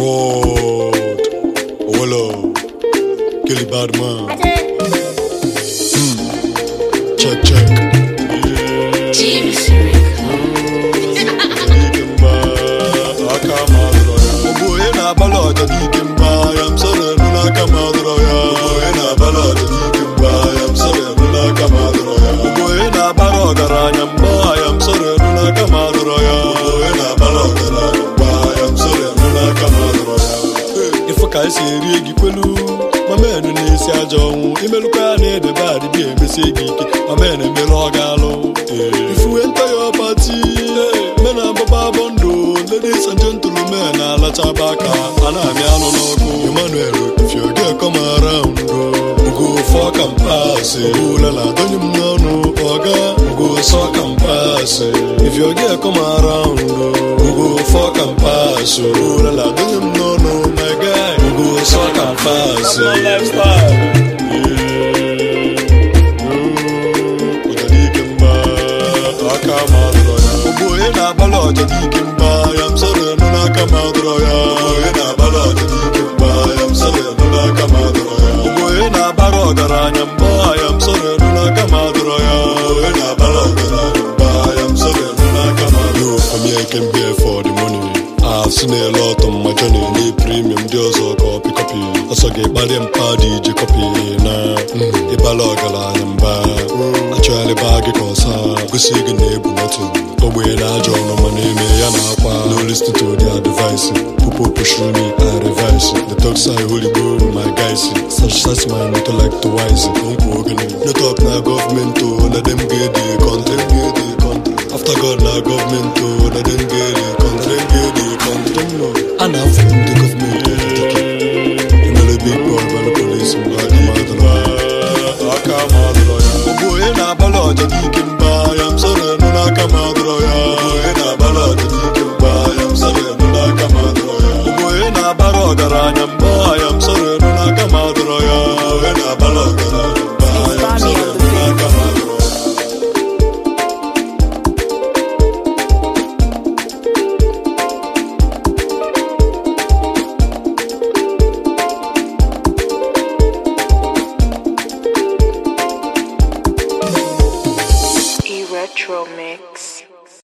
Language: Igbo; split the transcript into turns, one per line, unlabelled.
Word. Wallo. Kelly Badman. Check.
TV series.
Ka esi eri egi kwelu mamenu na-esi aja ọnwụ imelụkwa ya na-edebe adịbi emesi egi ike mamenu emelu ọ ga-alụ ifuwe nta ya ọbati mena ababa bondo ladies and gentlemen na-alachaba aka a na-amị anụ n'ọkụ Emmanuel if you get come around go fuck and pass ulala donye m n'ọnụ ọga go suck and pass if you get come around go fuck and pass ulala donye m n'ọnụ my guy go suck and pass ọjadike mba aka madụrọ ya ogboye na-abalị ọjadike mba ya m sọrọ enu n'aka madụrọ ya ogboye na-abalị ọjadike mba ya m sọrọ enu n'aka madụrọ ya ogboye na-abara ọgaranya mba ya m sọrọ enu n'aka madụrọ ya ogboye na-abara ọgaranya mba ya m sọrọ enu n'aka madụrọ ya I'm here can be for the money I've seen a lot on my journey Need premium deals or copy Also get body and party je copy na Ibala ọgaranya mba Actually bag cause gosi gị na-ebu nothing ogbenye na-ajọ ọnụ ma na-eme ya na akwa no listen to their advice people push me I revise the talk side holy bro my guys such my not like to wise don't go again no talk na government to na them get the content after God na government to na them get the content no and I'm from the government you know the big boy by the police aka madụrọ ya ogboye na-abalị ọjadike mba ya m sọrọ enu n'aka madụrọ ya